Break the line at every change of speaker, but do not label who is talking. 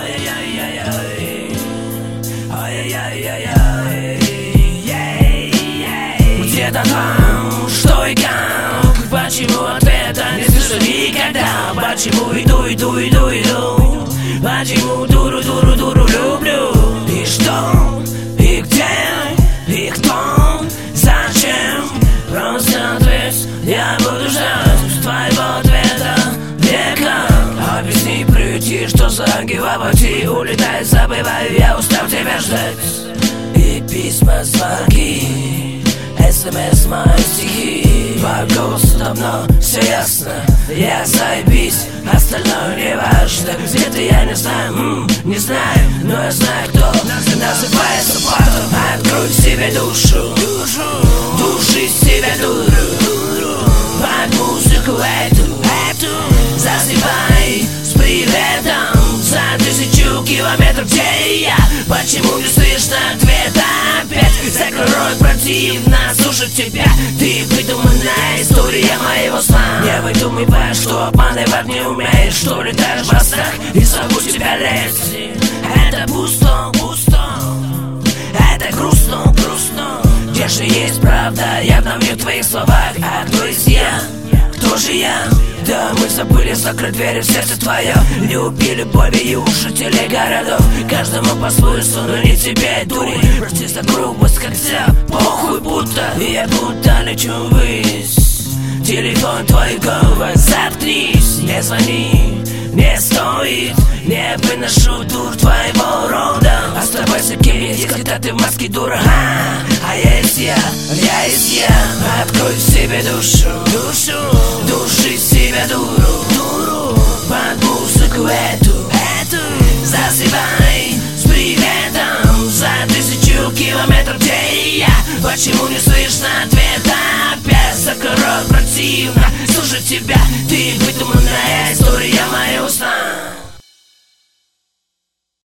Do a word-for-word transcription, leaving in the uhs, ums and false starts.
Где-то там, что и как, почему ответа не слышу никогда. Почему иду, иду, иду, иду, почему дуру, дуру, дуру люблю. И что, и где, и кто, зачем? Просто ответь, я буду ждать твоего ответа века. Объясни, приюти, что за гипопати улетай, забывай, я устал тебя ждать. И письма, звонки, СМС, мои стихи. По голосу давно все ясно, я заебись, остальное не важно. Где-то я не знаю, м, не знаю, но я знаю, кто называется потом. Открой себе душу, души себе дуру, под музыку эту, эту засыпай с приветом за тысячу километров, где я. Почему не слышно ответа опять? Закрой рот, противно слушать тебя. Ты выдуманная история моего сна. Не выдумывай, что обманывать не умеешь, что летаешь в облаках и зовут тебя леди. Это пусто, пусто, это грустно, грустно. Где же есть правда, явно в твоих словах. А кто есть я? Кто же я? Да, мы забыли закрыть двери в сердце твое. Любили боли и ушатели городов. Каждому по-своему, но не тебе, дури. Прости за грубость, хотя похуй будто. Я будто лечу ввысь. Телефон твой голова, заткнись. Не звони, не стоит. Не выношу дур твоего рода. Оставайся кем есть, когда ты в маске дура. А, а есть я, я есть я. Открой в себе душу, душу, души себе дуру, дуру, под музыку эту, эту засыпай с приветом за тысячу километров, где я. Почему не слышно ответа опять? Закрой, противно слушать тебя. Ты выдуманная история моего сна.